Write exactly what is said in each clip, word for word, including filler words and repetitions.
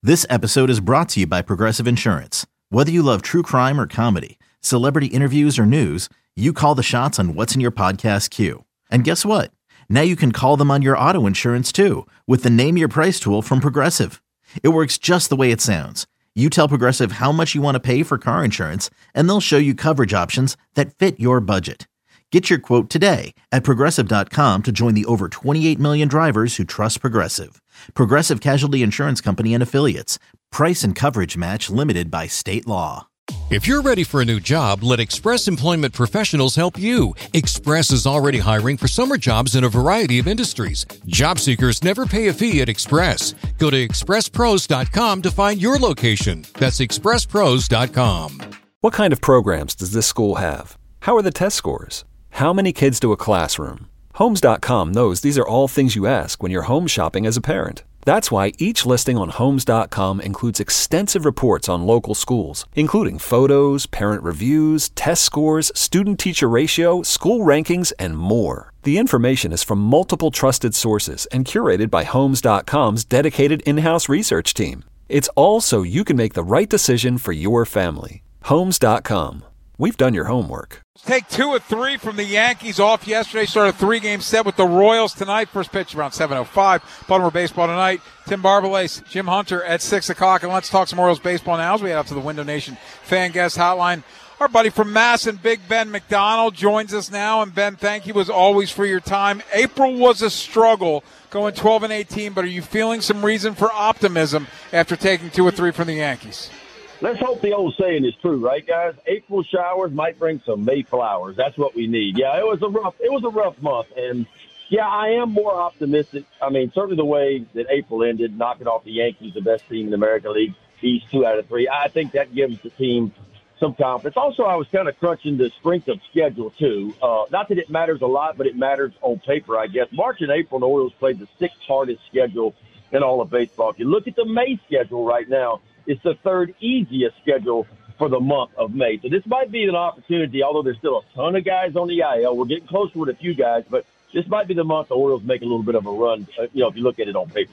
This episode is brought to you by Progressive Insurance. Whether you love true crime or comedy, celebrity interviews or news, you call the shots on what's in your podcast queue. And guess what? Now you can call them on your auto insurance too with the Name Your Price tool from Progressive. It works just the way it sounds. You tell Progressive how much you want to pay for car insurance, and they'll show you coverage options that fit your budget. Get your quote today at Progressive dot com to join the over twenty-eight million drivers who trust Progressive. Progressive Casualty Insurance Company and Affiliates. Price and coverage match limited by state law. If you're ready for a new job, let Express Employment Professionals help you. Express is already hiring for summer jobs in a variety of industries. Job seekers never pay a fee at Express. Go to express pros dot com to find your location. That's express pros dot com. What kind of programs does this school have? How are the test scores? How many kids do a classroom? Homes dot com knows these are all things you ask when you're home shopping as a parent. That's why each listing on Homes dot com includes extensive reports on local schools, including photos, parent reviews, test scores, student-teacher ratio, school rankings, and more. The information is from multiple trusted sources and curated by Homes dot com's dedicated in-house research team. It's all so you can make the right decision for your family. Homes dot com. We've done your homework. Take two or three from the Yankees off yesterday. Started a three-game set with the Royals tonight. First pitch around seven oh five. Baltimore baseball tonight. Tim Barbalace, Jim Hunter at six o'clock. And let's talk some Orioles baseball now as we head out to the Window Nation fan guest hotline. Our buddy from Mass and Big Ben McDonald joins us now. And Ben, thank you as always for your time. April was a struggle going twelve and eighteen, but are you feeling some reason for optimism after taking two or three from the Yankees? Let's hope the old saying is true, right, guys? April showers might bring some May flowers. That's what we need. Yeah, it was a rough, it was a rough month, and yeah, I am more optimistic. I mean, certainly the way that April ended, knocking off the Yankees, the best team in the American League East, two out of three. I think that gives the team some confidence. Also, I was kind of crunching the strength of schedule too. Uh, not that it matters a lot, but it matters on paper, I guess. March and April, the Orioles played the sixth hardest schedule in all of baseball. If you look at the May schedule right now, it's the third easiest schedule for the month of May. So this might be an opportunity, although there's still a ton of guys on the I L. We're getting closer with a few guys, but this might be the month the Orioles make a little bit of a run, uh, you know, if you look at it on paper.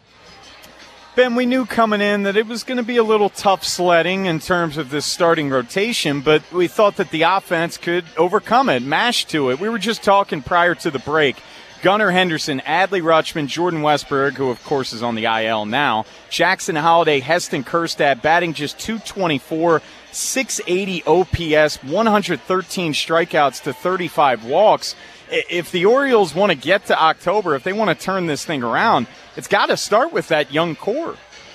Ben, we knew coming in that it was going to be a little tough sledding in terms of this starting rotation, but we thought that the offense could overcome it, mash to it. We were just talking prior to the break. Gunnar Henderson, Adley Rutschman, Jordan Westberg, who of course is on the I L now, Jackson Holliday, Heston Kjerstad, batting just two twenty-four, six eighty O P S, one hundred thirteen strikeouts to thirty-five walks. If the Orioles want to get to October, if they want to turn this thing around, it's got to start with that young core.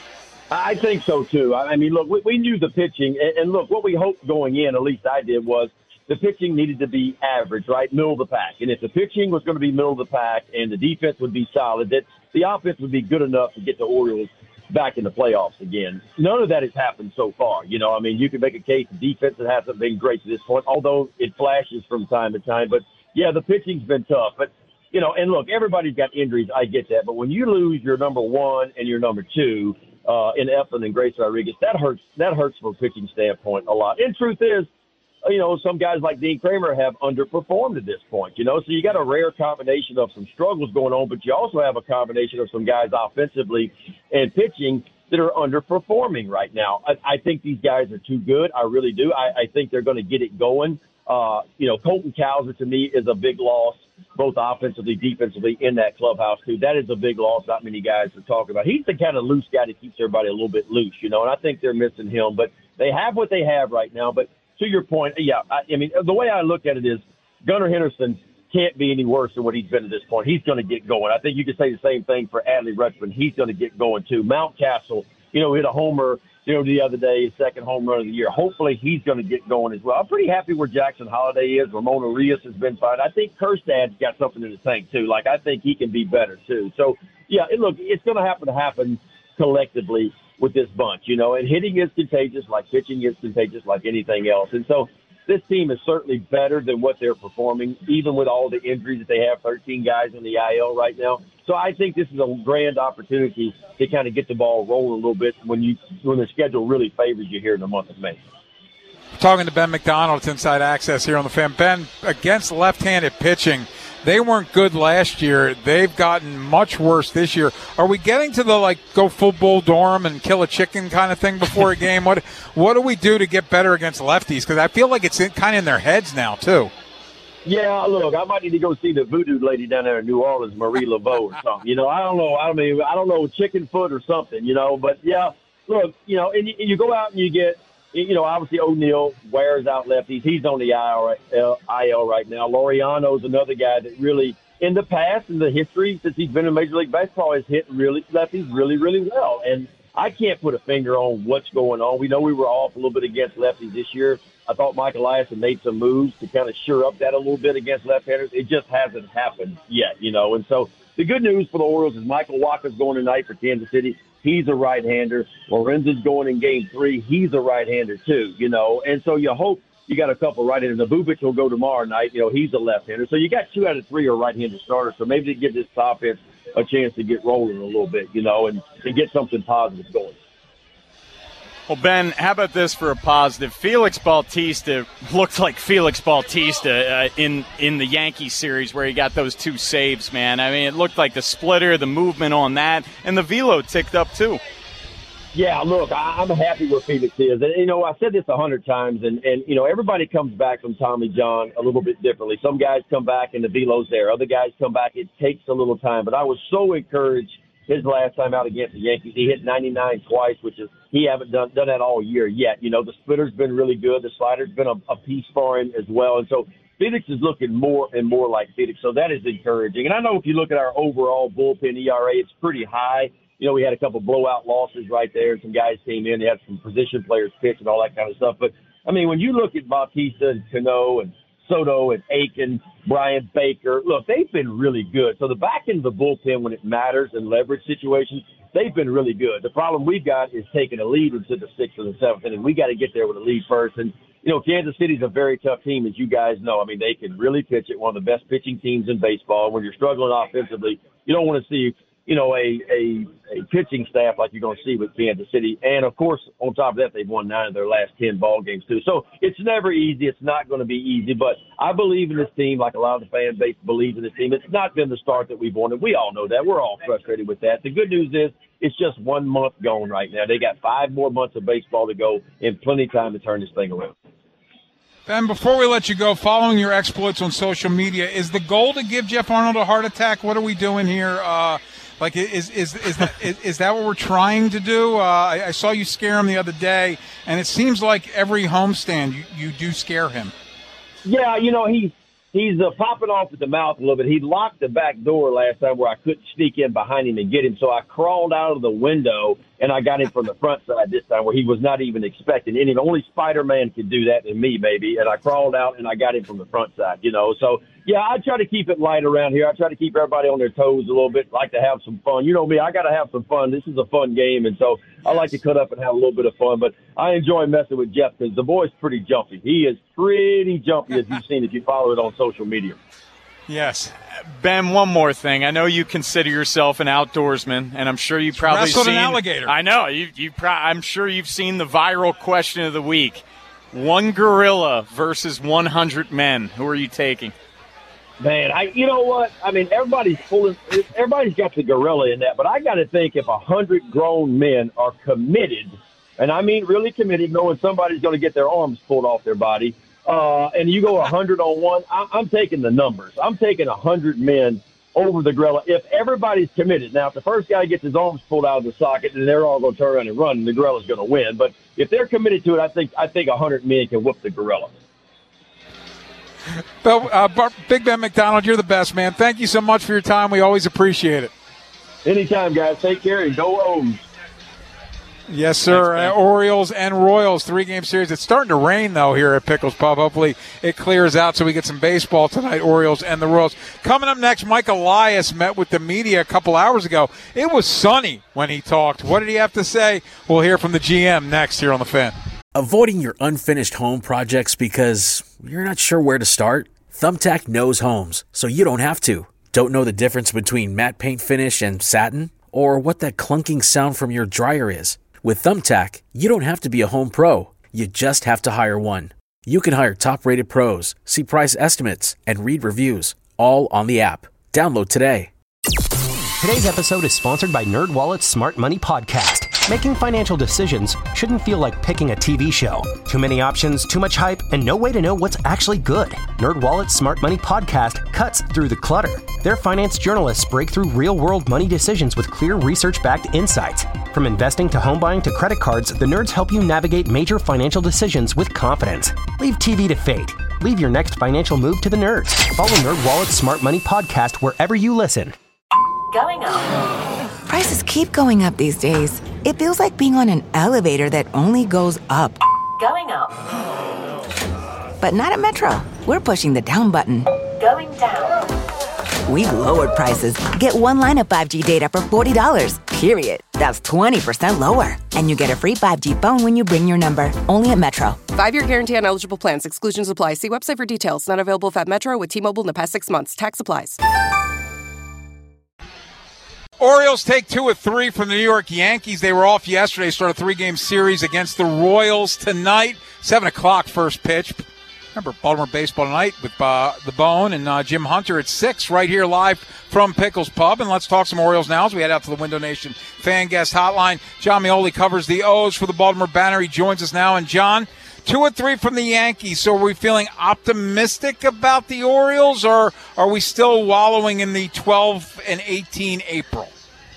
I think so, too. I mean, look, we, we knew the pitching, and look, what we hoped going in, at least I did, was the pitching needed to be average, right, middle of the pack. And if the pitching was going to be middle of the pack and the defense would be solid, that the offense would be good enough to get the Orioles back in the playoffs again. None of that has happened so far. You know, I mean, you can make a case the defense that hasn't been great to this point, although it flashes from time to time. But, yeah, the pitching's been tough. But, you know, and look, everybody's got injuries. I get that. But when you lose your number one and your number two uh, in Eflin and Grace Rodriguez, that hurts. That hurts from a pitching standpoint a lot. And truth is, you know, some guys like Dean Kramer have underperformed at this point, you know, so you got a rare combination of some struggles going on, but you also have a combination of some guys offensively and pitching that are underperforming right now. I, I think these guys are too good. I really do. I, I think they're going to get it going. Uh, you know, Colton Cowser to me is a big loss, both offensively, defensively in that clubhouse too. That is a big loss. Not many guys are talking about. He's the kind of loose guy that keeps everybody a little bit loose, you know, and I think they're missing him, but they have what they have right now. But to your point, yeah, I, I mean, the way I look at it is Gunnar Henderson can't be any worse than what he's been at this point. He's going to get going. I think you could say the same thing for Adley Rutschman. He's going to get going, too. Mountcastle, you know, hit a homer, you know, the other day, his second home run of the year. Hopefully he's going to get going as well. I'm pretty happy where Jackson Holliday is. Ramon Urias has been fine. I think Kjerstad's got something in the tank, too. Like, I think he can be better, too. So, yeah, it, look, it's going to happen to happen collectively with this bunch, you know, and hitting is contagious like pitching is contagious like anything else. And so this team is certainly better than what they're performing, even with all the injuries that they have, thirteen guys in the I L right now. So I think this is a grand opportunity to kind of get the ball rolling a little bit when you when the schedule really favors you here in the month of May. Talking to Ben McDonald, it's Inside Access here on the Fan. Ben, against left-handed pitching, they weren't good last year. They've gotten much worse this year. Are we getting to the, like, go full Bull Durham and kill a chicken kind of thing before a game? What what do we do to get better against lefties? Because I feel like it's in, kind of in their heads now, too. Yeah, look, I might need to go see the voodoo lady down there in New Orleans, Marie Laveau or something. You know, I don't know. I mean, I don't know, chicken foot or something, you know. But, yeah, look, you know, and you, and you go out and you get, you know, obviously O'Neill wears out lefties. He's on the I L right now. Laureano's another guy that really, in the past, in the history, since he's been in Major League Baseball, has hit really lefties really, really well. And I can't put a finger on what's going on. We know we were off a little bit against lefties this year. I thought Mike Elias had made some moves to kind of shore up that a little bit against left-handers. It just hasn't happened yet, you know. And so the good news for the Orioles is Michael Wacha's going tonight for Kansas City. He's a right-hander. Lorenzen's going in game three. He's a right-hander too, you know. And so you hope you got a couple right-handers. The Bubic will go tomorrow night. You know, he's a left-hander. So you got two out of three are right-handed starters. So maybe to give this offense a chance to get rolling a little bit, you know, and, and get something positive going. Well, Ben, how about this for a positive? Felix Bautista looked like Felix Bautista uh, in, in the Yankees series where he got those two saves, man. I mean, it looked like the splitter, the movement on that, and the velo ticked up too. Yeah, look, I, I'm happy where Felix is. And, you know, I said this a hundred times, and, and, you know, everybody comes back from Tommy John a little bit differently. Some guys come back and the velo's there. Other guys come back. It takes a little time. But I was so encouraged his last time out against the Yankees. He hit ninety-nine twice, which is he haven't done done that all year yet. You know, the splitter's been really good. The slider's been a, a piece for him as well. And so Felix is looking more and more like Felix. So that is encouraging. And I know if you look at our overall bullpen E R A, it's pretty high. You know, we had a couple blowout losses right there. Some guys came in. They had some position players pitch and all that kind of stuff. But, I mean, when you look at Bautista and Cano and Soto and Aiken, Brian Baker, look, they've been really good. So the back end of the bullpen, when it matters in leverage situations, they've been really good. The problem we've got is taking a lead into the sixth or the seventh inning. We got to get there with a lead first. And, you know, Kansas City's a very tough team, as you guys know. I mean, they can really pitch it, one of the best pitching teams in baseball. When you're struggling offensively, you don't want to see, you know, a, a, a pitching staff like you're going to see with Kansas City. And, of course, on top of that, they've won nine of their last ten ball games, too. So it's never easy. It's not going to be easy. But I believe in this team like a lot of the fan base believes in this team. It's not been the start that we've wanted. We all know that. We're all frustrated with that. The good news is it's just one month gone right now. They got five more months of baseball to go and plenty of time to turn this thing around. Ben, before we let you go, following your exploits on social media, is the goal to give Jeff Arnold a heart attack? What are we doing here? Uh, like, is is is, the, is is that what we're trying to do? Uh, I, I saw you scare him the other day, and it seems like every homestand you, you do scare him. Yeah, you know, he he's uh, popping off at the mouth a little bit. He locked the back door last time where I couldn't sneak in behind him and get him, so I crawled out of the window, and I got him from the front side this time where he was not even expecting any. Only Spider-Man could do that, and me, maybe. And I crawled out, and I got him from the front side, you know. So, yeah, I try to keep it light around here. I try to keep everybody on their toes a little bit, like to have some fun. You know me, I got to have some fun. This is a fun game, and so I like to cut up and have a little bit of fun. But I enjoy messing with Jeff because the boy's pretty jumpy. He is pretty jumpy, as you've seen if you follow it on social media. Yes. Ben, one more thing. I know you consider yourself an outdoorsman, and I'm sure you've probably Wrestled seen an alligator. I know. You, you pro- I'm sure you've seen the viral question of the week. One gorilla versus one hundred men. Who are you taking? Man, I you know what? I mean, everybody's pulling. Everybody's got the gorilla in that, but I got to think if a hundred grown men are committed, and I mean really committed, knowing somebody's going to get their arms pulled off their body, uh, and you go a hundred on one, I, I'm taking the numbers. I'm taking a hundred men over the gorilla if everybody's committed. Now, if the first guy gets his arms pulled out of the socket, then they're all going to turn around and run, and the gorilla's going to win. But if they're committed to it, I think I think a hundred men can whoop the gorilla. Bill, uh, Big Ben McDonald, you're the best, man. Thank you so much for your time. We always appreciate it. Anytime, guys. Take care and go O's. Yes, sir. Thanks, uh, Orioles and Royals, three-game series. It's starting to rain, though, here at Pickles Pub. Hopefully it clears out so we get some baseball tonight, Orioles and the Royals. Coming up next, Mike Elias met with the media a couple hours ago. It was sunny when he talked. What did he have to say? We'll hear from the G M next here on The Fan. Avoiding your unfinished home projects because you're not sure where to start? Thumbtack knows homes, so you don't have to. Don't know the difference between matte paint finish and satin? Or what that clunking sound from your dryer is? With Thumbtack, you don't have to be a home pro. You just have to hire one. You can hire top-rated pros, see price estimates, and read reviews, all on the app. Download today. Today's episode is sponsored by NerdWallet's Smart Money Podcast. Making financial decisions shouldn't feel like picking a T V show. Too many options, too much hype, and no way to know what's actually good. NerdWallet's Smart Money Podcast cuts through the clutter. Their finance journalists break through real-world money decisions with clear research-backed insights. From investing to home buying to credit cards, the nerds help you navigate major financial decisions with confidence. Leave T V to fate. Leave your next financial move to the nerds. Follow NerdWallet's Smart Money Podcast wherever you listen. Going up. Prices keep going up these days. It feels like being on an elevator that only goes up. Going up. But not at Metro. We're pushing the down button. Going down. We've lowered prices. Get one line of five G data for forty dollars, period. That's twenty percent lower. And you get a free five G phone when you bring your number. Only at Metro. Five-year guarantee on eligible plans. Exclusions apply. See website for details. Not available at Metro with T-Mobile in the past six months. Tax applies. Orioles take two of three from the New York Yankees. They were off yesterday, started a three-game series against the Royals tonight. seven o'clock first pitch. Remember, Baltimore Baseball Tonight with uh, The Bone and uh, Jim Hunter at six right here live from Pickles Pub. And let's talk some Orioles now as we head out to the Window Nation Fan Guest Hotline. John Mioli covers the O's for the Baltimore Banner. He joins us now. And, John, two or three from the Yankees. So are we feeling optimistic about the Orioles, or are we still wallowing in the twelve and eighteen April?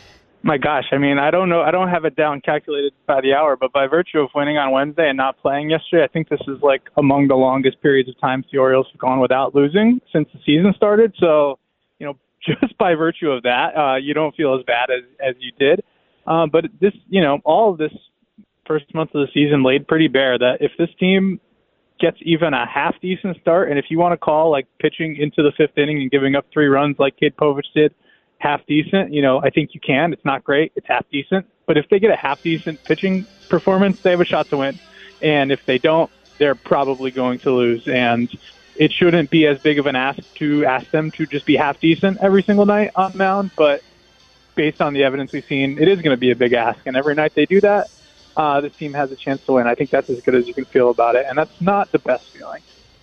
My gosh, I mean, I don't know. I don't have it down calculated by the hour, but by virtue of winning on Wednesday and not playing yesterday, I think this is like among the longest periods of time the Orioles have gone without losing since the season started. So, you know, just by virtue of that, uh, you don't feel as bad as, as you did. Uh, but this, you know, all of this first month of the season laid pretty bare that if this team gets even a half decent start, and if you want to call like pitching into the fifth inning and giving up three runs like Cade Povich did, half decent, you know, I think you can. It's not great. It's half decent. But if they get a half decent pitching performance, they have a shot to win. And if they don't, they're probably going to lose. And it shouldn't be as big of an ask to ask them to just be half decent every single night on the mound. But based on the evidence we've seen, it is going to be a big ask. And every night they do that, uh, this team has a chance to win. I think that's as good as you can feel about it. And that's not the best feeling.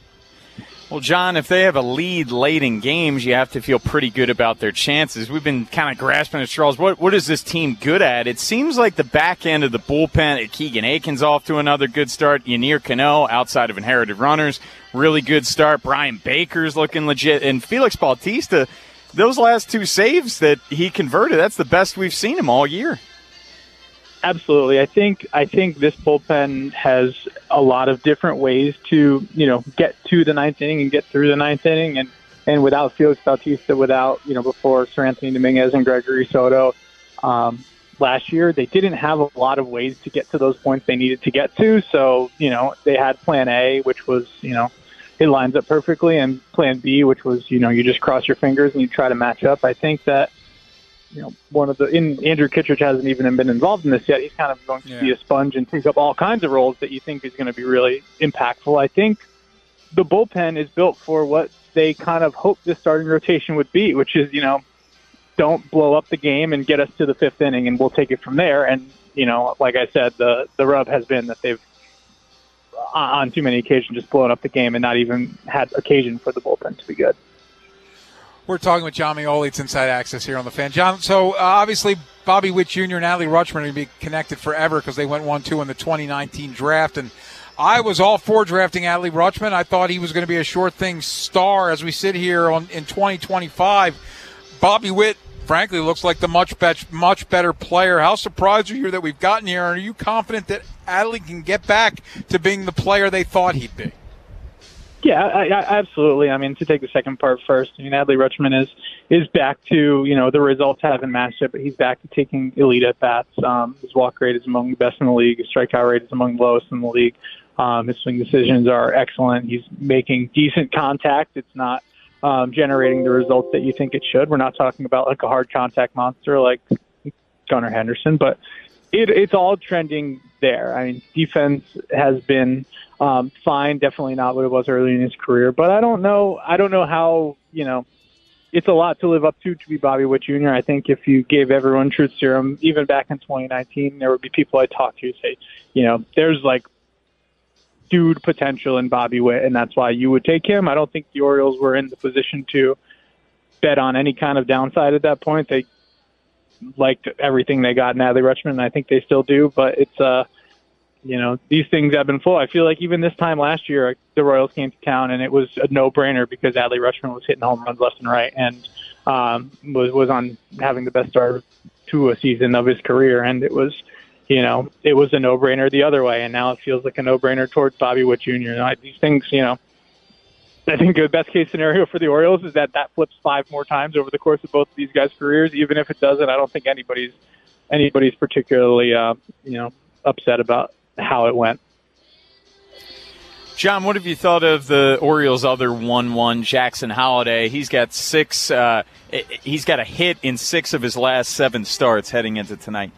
Well, John, if they have a lead late in games, you have to feel pretty good about their chances. We've been kind of grasping at straws. What what is this team good at? It seems like the back end of the bullpen, Keegan Aiken's off to another good start. Yennier Cano, outside of inherited runners, really good start. Brian Baker's looking legit. And Felix Bautista, those last two saves that he converted, that's the best we've seen him all year. Absolutely. I think I think this bullpen has a lot of different ways to, you know, get to the ninth inning and get through the ninth inning. And, and without Felix Bautista, without, you know, before Sir Anthony Dominguez and Gregory Soto um, last year, they didn't have a lot of ways to get to those points they needed to get to. So, you know, they had plan A, which was, you know, it lines up perfectly, and plan B, which was, you know, you just cross your fingers and you try to match up. I think that, you know, one of the in Andrew Kittredge hasn't even been involved in this yet. He's kind of going to yeah. be a sponge and take up all kinds of roles that you think is going to be really impactful. I think the bullpen is built for what they kind of hoped the starting rotation would be, which is, you know, don't blow up the game and get us to the fifth inning, and we'll take it from there. And, you know, like I said, the the rub has been that they've on too many occasions just blown up the game and not even had occasion for the bullpen to be good. We're talking with John Mioli. It's Inside Access here on the Fan. John, so uh, obviously Bobby Witt Junior and Adley Rutschman are going to be connected forever because they went one two in the twenty nineteen draft. And I was all for drafting Adley Rutschman. I thought he was going to be a sure thing star as we sit here on in twenty twenty-five. Bobby Witt, frankly, looks like the much, be- much better player. How surprised are you that we've gotten here? And are you confident that Adley can get back to being the player they thought he'd be? Yeah, I, I, absolutely. I mean, to take the second part first, I mean, Adley Rutschman is is back to, you know, the results haven't matched it, but he's back to taking elite at-bats. Um, his walk rate is among the best in the league. His strikeout rate is among the lowest in the league. Um, his swing decisions are excellent. He's making decent contact. It's not um, generating the results that you think it should. We're not talking about like a hard contact monster like Gunnar Henderson, but it, it's all trending there. I mean, defense has been um, fine, definitely not what it was early in his career, but I don't know. I don't know how, you know, it's a lot to live up to to be Bobby Witt Junior I think if you gave everyone truth serum, even back in twenty nineteen, there would be people I talk to say, you know, there's like dude potential in Bobby Witt, and that's why you would take him. I don't think the Orioles were in the position to bet on any kind of downside at that point. They liked everything they got in Adley Rutschman, and I think they still do. But it's uh, you know, these things ebb and flow. I feel like even this time last year, the Royals came to town, and it was a no-brainer because Adley Rutschman was hitting home runs left and right, and um, was was on having the best start to a season of his career, and it was. You know, it was a no-brainer the other way, and now it feels like a no-brainer towards Bobby Witt Junior And I, these things, you know, I think the best-case scenario for the Orioles is that that flips five more times over the course of both of these guys' careers. Even if it doesn't, I don't think anybody's anybody's particularly, uh, you know, upset about how it went. John, what have you thought of the Orioles' other one one, Jackson Holliday? He's got six. Uh, he's got a hit in six of his last seven starts heading into tonight.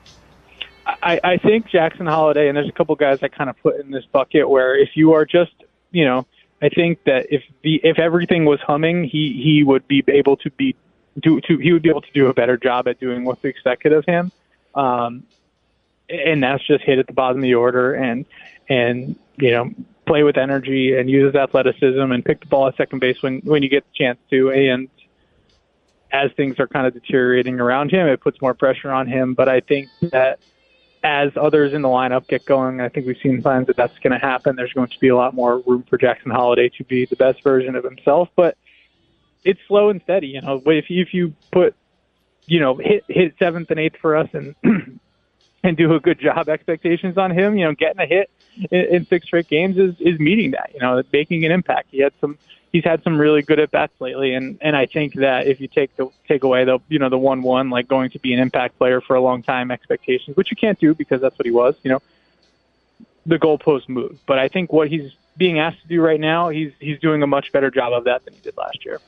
I, I think Jackson Holliday, and there's a couple guys I kind of put in this bucket where if you are just, you know, I think that if the if everything was humming, he, he would be able to be do to he would be able to do a better job at doing what's expected of him, um, and that's just hit at the bottom of the order and and you know play with energy and use his athleticism and pick the ball at second base when when you get the chance to. And as things are kind of deteriorating around him, it puts more pressure on him. But I think that as others in the lineup get going, I think we've seen signs that that's going to happen. There's going to be a lot more room for Jackson Holliday to be the best version of himself, but it's slow and steady. You know, if you, if you put, you know, hit, hit seventh and eighth for us and, and do a good job expectations on him, you know, getting a hit in, in six straight games is, is meeting that, you know, making an impact. He had some, he's had some really good at bats lately. And, and I think that if you take the, take away the, you know, the one, one, like going to be an impact player for a long time expectations, which you can't do because that's what he was, you know, the goalpost moved. But I think what he's being asked to do right now, he's, he's doing a much better job of that than he did last year.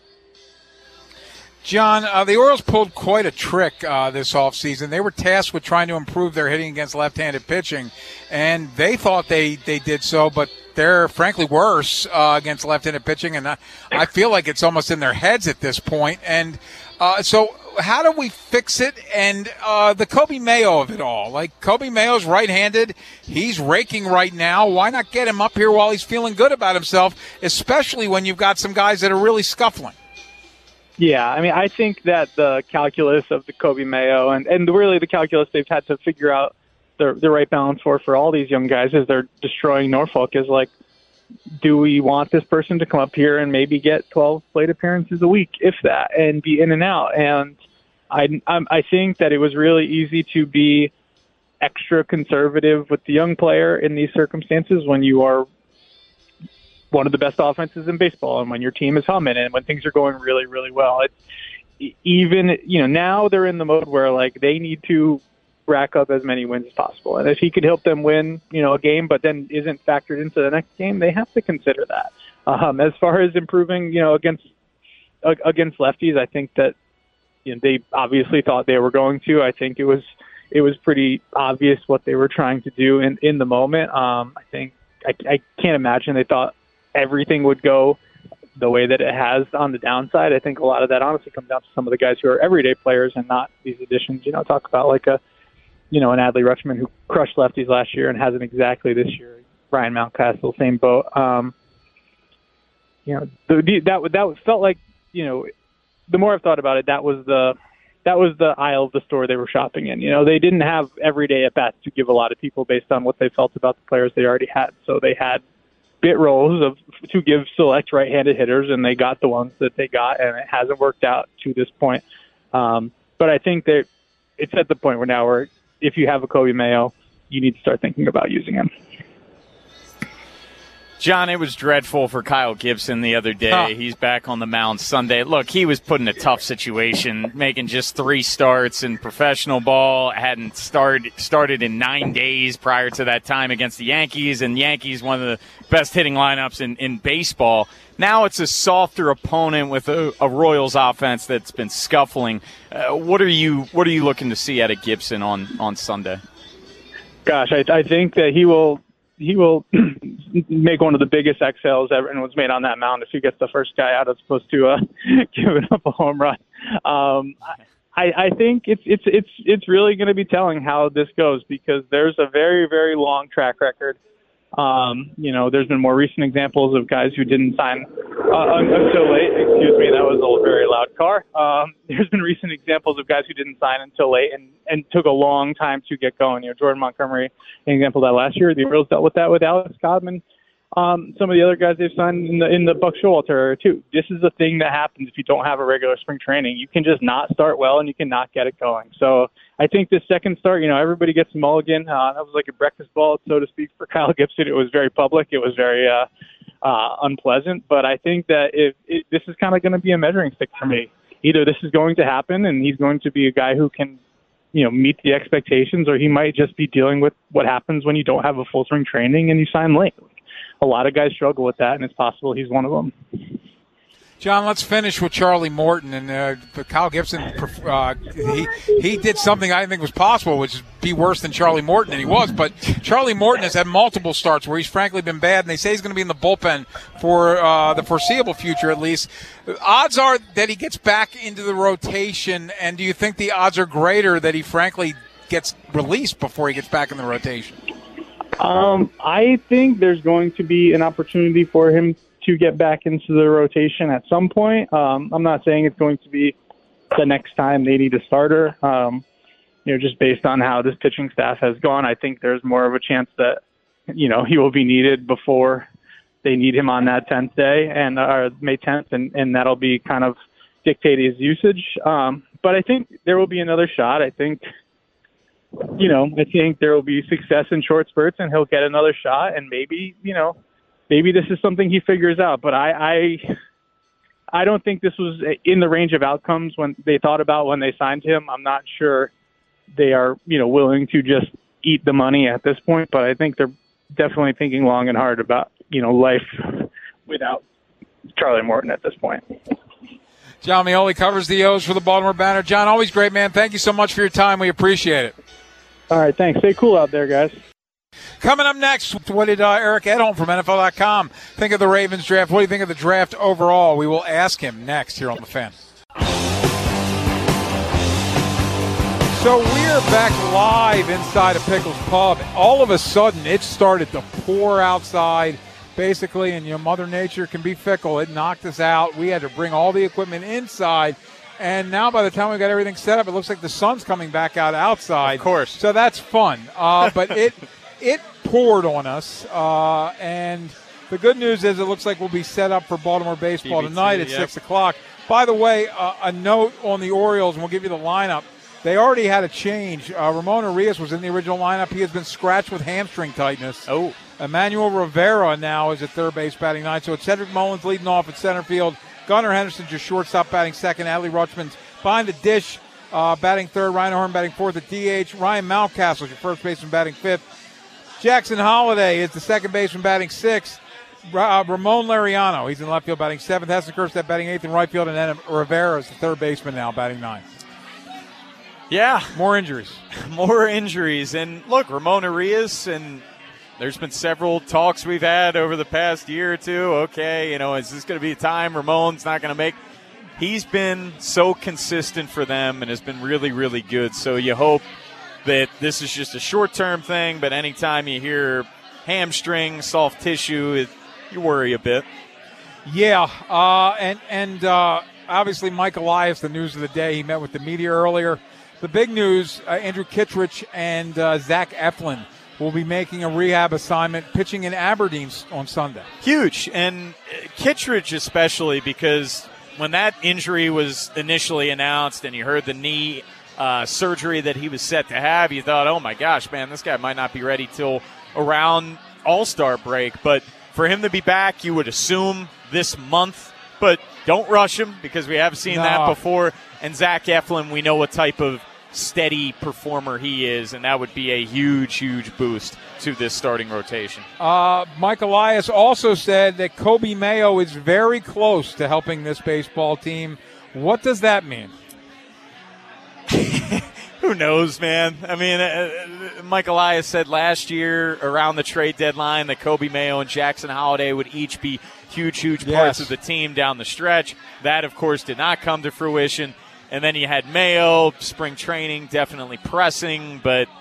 John, uh, the Orioles pulled quite a trick uh, this offseason. They were tasked with trying to improve their hitting against left-handed pitching, and they thought they, they did so, but they're frankly worse uh, against left-handed pitching, and I, I feel like it's almost in their heads at this point. And uh, so how do we fix it? And uh, the Kobe Mayo of it all. Like, Kobe Mayo's right-handed. He's raking right now. Why not get him up here while he's feeling good about himself, especially when you've got some guys that are really scuffling? Yeah, I mean, I think that the calculus of the Kobe Mayo and, and really the calculus they've had to figure out the, the right balance for for all these young guys as they're destroying Norfolk is like, do we want this person to come up here and maybe get twelve plate appearances a week, if that, and be in and out? And I, I, I think that it was really easy to be extra conservative with the young player in these circumstances when you are one of the best offenses in baseball and when your team is humming and when things are going really, really well. It's even, you know, now they're in the mode where like they need to rack up as many wins as possible. And if he could help them win, you know, a game, but then isn't factored into the next game, they have to consider that. Um, as far as improving, you know, against, uh, against lefties, I think that, you know, they obviously thought they were going to. I think it was, it was pretty obvious what they were trying to do in, in the moment. Um, I think I, I can't imagine they thought everything would go the way that it has on the downside. I think a lot of that honestly comes down to some of the guys who are everyday players and not these additions. You know, talk about like a, you know, an Adley Rutschman who crushed lefties last year and hasn't exactly this year. Ryan Mountcastle, same boat. Um, you know, the, that that felt like, you know, the more I've thought about it, that was the that was the aisle of the store they were shopping in. You know, they didn't have everyday at bats to give a lot of people based on what they felt about the players they already had. So they had bit roles of to give select right-handed hitters, and they got the ones that they got, and it hasn't worked out to this point. Um, but I think that it's at the point where now where if you have a Kobe Mayo, you need to start thinking about using him. John, it was dreadful for Kyle Gibson the other day. Huh. He's back on the mound Sunday. Look, he was put in a tough situation, making just three starts in professional ball. Hadn't started started in nine days prior to that time against the Yankees, and Yankees, one of the best hitting lineups in, in baseball. Now it's a softer opponent with a, a Royals offense that's been scuffling. Uh, what are you What are you looking to see out of Gibson on, on Sunday? Gosh, I, I think that he will. He will make one of the biggest exhales ever and was made on that mound if he gets the first guy out as opposed to uh, giving up a home run. Um, I, I think it's it's it's it's really going to be telling how this goes because there's a very very long track record Um, you know, there's been more recent examples of guys who didn't sign uh, until late. Excuse me, that was a very loud car. Um, there's been recent examples of guys who didn't sign until late and, and took a long time to get going. You know, Jordan Montgomery, an example of that last year. The Orioles dealt with that with Alex Codman. Um, some of the other guys they've signed in the in the Buck Showalter area too. This is the thing that happens if you don't have a regular spring training. You can just not start well and you cannot get it going. So I think this second start, you know, everybody gets a mulligan. Uh, that was like a breakfast ball, so to speak, for Kyle Gibson. It was very public. It was very uh, uh, unpleasant. But I think that if it, this is kind of going to be a measuring stick for me. Either this is going to happen and he's going to be a guy who can, you know, meet the expectations, or he might just be dealing with what happens when you don't have a full spring training and you sign late. A lot of guys struggle with that, and it's possible he's one of them. John, let's finish with Charlie Morton. And uh, Kyle Gibson, uh, he he did something I didn't think was possible, which is be worse than Charlie Morton, and he was. But Charlie Morton has had multiple starts where he's frankly been bad, and they say he's going to be in the bullpen for uh, the foreseeable future at least. Odds are that he gets back into the rotation, and do you think the odds are greater that he frankly gets released before he gets back in the rotation? Um, I think there's going to be an opportunity for him to get back into the rotation at some point. Um, I'm not saying it's going to be the next time they need a starter. Um, you know, just based on how this pitching staff has gone, I think there's more of a chance that, you know, he will be needed before they need him on that tenth day and or May tenth, and, and that'll be kind of dictate his usage. Um, but I think there will be another shot. I think. You know, I think there will be success in short spurts and he'll get another shot, and maybe, you know, maybe this is something he figures out. But I, I, I don't think this was in the range of outcomes when they thought about when they signed him. I'm not sure they are, you know, willing to just eat the money at this point, but I think they're definitely thinking long and hard about, you know, life without Charlie Morton at this point. John Meoli covers the O's for the Baltimore Banner. John, always great, man. Thank you so much for your time. We appreciate it. All right, thanks. Stay cool out there, guys. Coming up next, what did uh, Eric Edholm from N F L dot com think of the Ravens draft? What do you think of the draft overall? We will ask him next here on The Fan. So we're back live inside of Pickles Pub. All of a sudden, it started to pour outside, basically, and you know, Mother Nature can be fickle. It knocked us out. We had to bring all the equipment inside. And now by the time we got everything set up, it looks like the sun's coming back out outside. Of course. So that's fun. Uh, but it it poured on us. Uh, and the good news is it looks like we'll be set up for Baltimore baseball B B T, tonight at yep. six o'clock. By the way, uh, a note on the Orioles, and we'll give you the lineup. They already had a change. Uh, Ramon Arias was in the original lineup. He has been scratched with hamstring tightness. Oh. Emmanuel Rivera now is at third base batting ninth. So it's Cedric Mullins leading off at center field. Gunnar Henderson just shortstop batting second. Adley Rutschman's behind the dish uh, batting third. Ryan Horn batting fourth at D H. Ryan Mountcastle is your first baseman batting fifth. Jackson Holiday is the second baseman batting sixth. Uh, Ramon Laureano, he's in left field batting seventh. Heston Kjerstad batting eighth in right field. And then Rivera is the third baseman now batting ninth. Yeah. More injuries. More injuries. And look, Ramon Arias, and there's been several talks we've had over the past year or two. Okay, you know, is this going to be a time Ramon's not going to make? He's been so consistent for them and has been really, really good. So you hope that this is just a short-term thing, but anytime you hear hamstring, soft tissue, it, you worry a bit. Yeah, uh, and, and uh, obviously Mike Elias, the news of the day, he met with the media earlier. The big news, uh, Andrew Kittredge and uh, Zach Eflin will be making a rehab assignment, pitching in Aberdeen on Sunday. Huge, and Kittredge especially, because when that injury was initially announced and you heard the knee uh, surgery that he was set to have, you thought, oh my gosh, man, this guy might not be ready till around All-Star break. But for him to be back, you would assume this month. But don't rush him, because we have seen no. that before. And Zach Eflin, we know what type of steady performer he is, and that would be a huge, huge boost to this starting rotation. Uh, Mike Elias also said that Kobe Mayo is very close to helping this baseball team. What does that mean? Who knows, man? I mean, uh, Mike Elias said last year around the trade deadline that Kobe Mayo and Jackson Holiday would each be huge, huge parts yes. of the team down the stretch. That, of course, did not come to fruition. And then you had Mayo, spring training, definitely pressing, but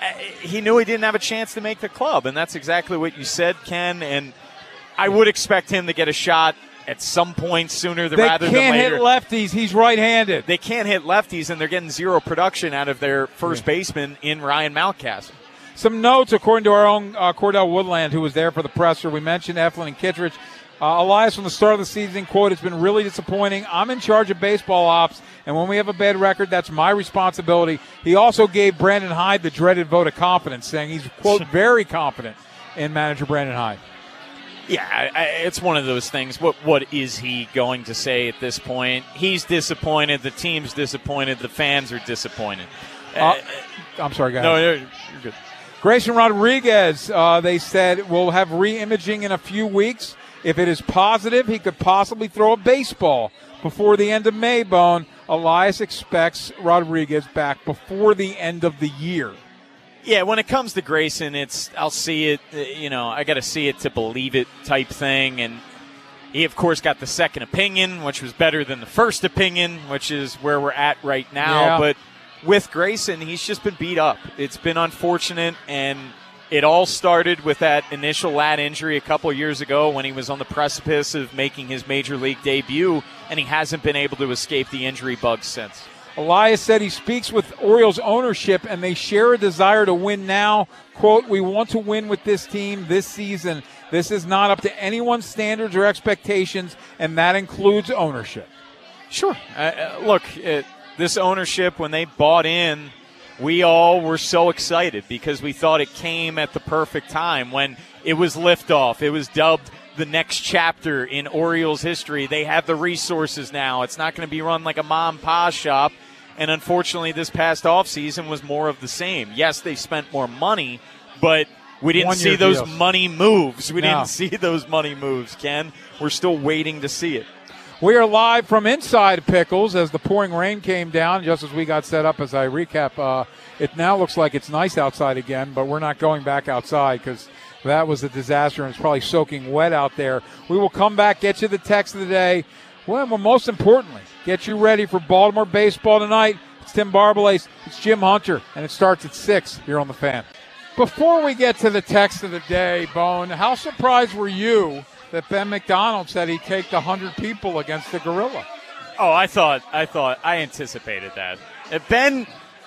he knew he didn't have a chance to make the club, and that's exactly what you said, Ken. And I would expect him to get a shot at some point sooner than they rather than later. They can't hit lefties. He's right-handed. They can't hit lefties, and they're getting zero production out of their first yeah. baseman in Ryan Mountcastle. Some notes, according to our own uh, Cordell Woodland, who was there for the presser. We mentioned Eflin and Kittredge. Uh, Elias, from the start of the season, quote, "It's been really disappointing. I'm in charge of baseball ops, and when we have a bad record, that's my responsibility." He also gave Brandon Hyde the dreaded vote of confidence, saying he's, quote, very confident in manager Brandon Hyde. Yeah, I, it's one of those things. What What is he going to say at this point? He's disappointed. The team's disappointed. The fans are disappointed. Uh, uh, I'm sorry, guys. No, you're, you're good. Grayson Rodriguez, uh, they said, will have re-imaging in a few weeks. If it is positive, he could possibly throw a baseball before the end of May, Bone. Elias expects Rodriguez back before the end of the year. Yeah, when it comes to Grayson, it's I'll see it, you know, I got to see it to believe it type thing. And he, of course, got the second opinion, which was better than the first opinion, which is where we're at right now. Yeah. But with Grayson, he's just been beat up. It's been unfortunate, and it all started with that initial lat injury a couple of years ago when he was on the precipice of making his major league debut, and he hasn't been able to escape the injury bug since. Elias said he speaks with Orioles ownership, and they share a desire to win now. Quote, "We want to win with this team this season. This is not up to anyone's standards or expectations, and that includes ownership." Sure. Uh, look, it, this ownership, when they bought in, we all were so excited because we thought it came at the perfect time when it was liftoff. It was dubbed the next chapter in Orioles history. They have the resources now. It's not going to be run like a mom and pa shop. And unfortunately, this past offseason was more of the same. Yes, they spent more money, but we didn't see those deals. money moves. We no. didn't see those money moves, Ken. We're still waiting to see it. We are live from inside Pickles as the pouring rain came down just as we got set up. As I recap, uh, it now looks like it's nice outside again, but we're not going back outside because that was a disaster and it's probably soaking wet out there. We will come back, get you the text of the day. Well, well most importantly, get you ready for Baltimore baseball tonight. It's Tim Barbalace, it's Jim Hunter, and it starts at six here on The Fan. Before we get to the text of the day, Bone, how surprised were you that Ben McDonald said he'd take the one hundred people against the Gorilla? Oh, I thought, I thought, I anticipated that. If Ben,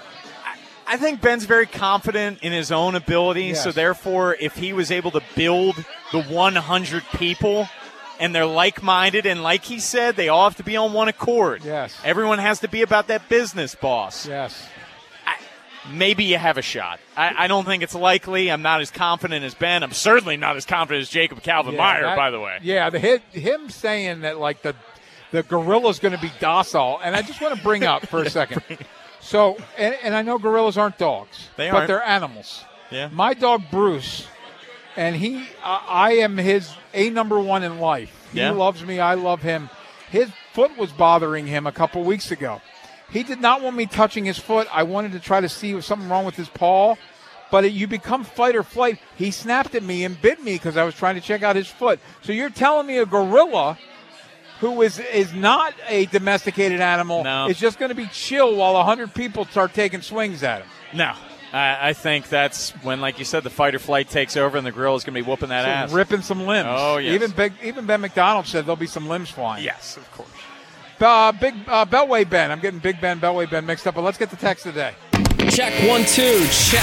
I think Ben's very confident in his own ability, yes. So therefore, if he was able to build the one hundred people, and they're like-minded, and like he said, they all have to be on one accord. Yes. Everyone has to be about that business, boss. Yes. Maybe you have a shot. I, I don't think it's likely. I'm not as confident as Ben. I'm certainly not as confident as Jacob Calvin-Meyer, yeah, that, by the way. Yeah, the hit, him saying that, like, the the gorilla's going to be docile. And I just want to bring up for a second. So, and, and I know gorillas aren't dogs. They but aren't. they're animals. Yeah. My dog, Bruce, and he, uh, I am his A number one in life. He yeah. loves me. I love him. His foot was bothering him a couple weeks ago. He did not want me touching his foot. I wanted to try to see if there was something wrong with his paw. But it, you become fight or flight. He snapped at me and bit me because I was trying to check out his foot. So you're telling me a gorilla, who is is not a domesticated animal, no. is just going to be chill while one hundred people start taking swings at him? No. I, I think that's when, like you said, the fight or flight takes over and the gorilla is going to be whooping that so ass. Ripping some limbs. Oh, yes. Even, Big, even Ben McDonald said there'll be some limbs flying. Yes, of course. Uh, big uh, Beltway Ben. I'm getting Big Ben, Beltway Ben mixed up, but let's get the text today. Check one, two, check.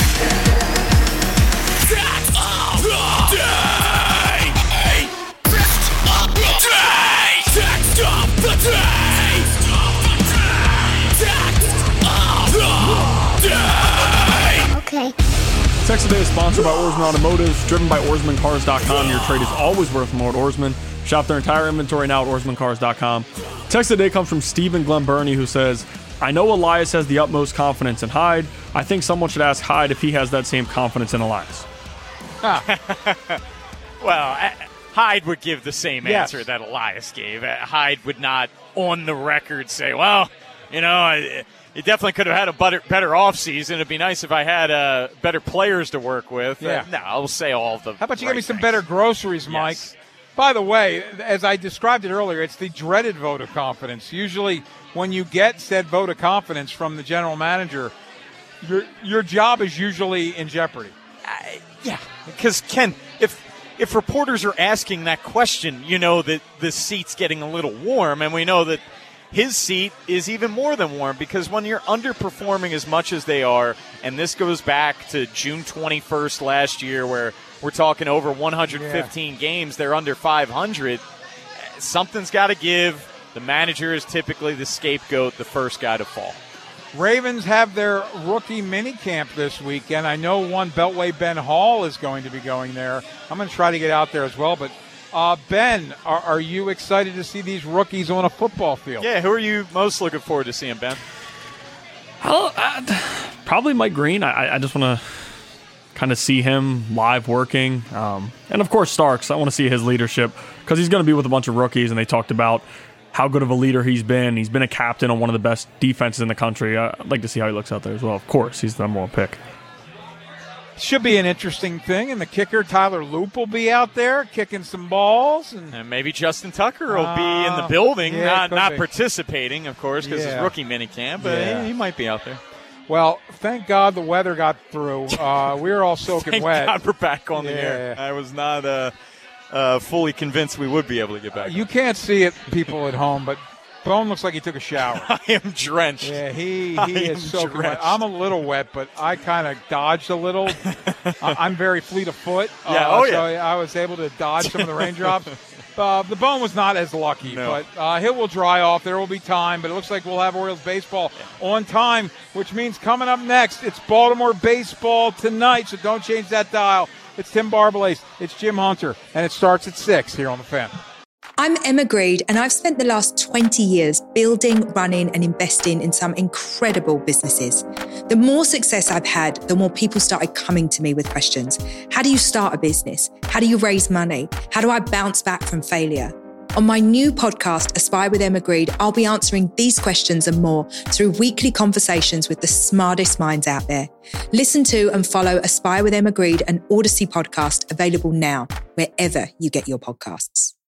Text of the day. Text of the day. Text of the day. Text of the day. Okay. Text of the day is sponsored by Oarsman Automotive, driven by Oarsman Cars dot com. Your trade is always worth more at Oarsman. Shop their entire inventory now at Oarsman Cars dot com. Text of the day comes from Stephen Glenn Burney, who says, I know Elias has the utmost confidence in Hyde. I think someone should ask Hyde if he has that same confidence in Elias. Huh. Well, Hyde would give the same yes. answer that Elias gave. Hyde would not, on the record, say, well, you know, I, you definitely could have had a better, better offseason. It'd be nice if I had uh, better players to work with. Yeah. Uh, no, I'll say all the How about you right give me some things. better groceries, Mike? Yes. By the way, as I described it earlier, it's the dreaded vote of confidence. Usually when you get said vote of confidence from the general manager, your your job is usually in jeopardy. Uh, yeah, because Ken, if if reporters are asking that question, you know that the seat's getting a little warm, and we know that his seat is even more than warm because when you're underperforming as much as they are, and this goes back to June twenty-first last year where we're talking over one hundred fifteen yeah. games, they're under five hundred, something's got to give. The manager is typically the scapegoat, the first guy to fall. Ravens have their rookie minicamp this weekend. I know one Beltway Ben Hall is going to be going there. I'm going to try to get out there as well. But, uh, Ben, are, are you excited to see these rookies on a football field? Yeah, who are you most looking forward to seeing, Ben? I'll, uh, probably Mike Green. I, I just want to kind of see him live working. Um, and, of course, Starks. I want to see his leadership because he's going to be with a bunch of rookies, and they talked about how good of a leader he's been. He's been a captain on one of the best defenses in the country. I'd like to see how he looks out there as well. Of course, he's the number one pick. Should be an interesting thing. And the kicker, Tyler Loop, will be out there kicking some balls. And, and maybe Justin Tucker will uh, be in the building, yeah, not not be. participating, of course, because yeah. it's rookie minicamp, but yeah. he, he might be out there. Well, thank God the weather got through. Uh, we were all soaking thank wet. God we're back on yeah. the air. I was not uh, uh, fully convinced we would be able to get back. Uh, you on. can't see it, people at home, but Bone looks like he took a shower. I am drenched. Yeah, he, I he is soaking wet. drenched. I'm a little wet, but I kind of dodged a little. I, I'm very fleet of foot. Yeah, uh, oh, so yeah. I was able to dodge some of the raindrops. Uh, the Bone was not as lucky, no. but uh, it will dry off. There will be time, but it looks like we'll have Orioles baseball on time, which means coming up next, it's Baltimore baseball tonight, so don't change that dial. It's Tim Barbalace, it's Jim Hunter, and it starts at six here on The Fan. I'm Emma Greed, and I've spent the last twenty years building, running, and investing in some incredible businesses. The more success I've had, the more people started coming to me with questions. How do you start a business? How do you raise money? How do I bounce back from failure? On my new podcast, Aspire with Emma Greed, I'll be answering these questions and more through weekly conversations with the smartest minds out there. Listen to and follow Aspire with Emma Greed, an Odyssey podcast available now, wherever you get your podcasts.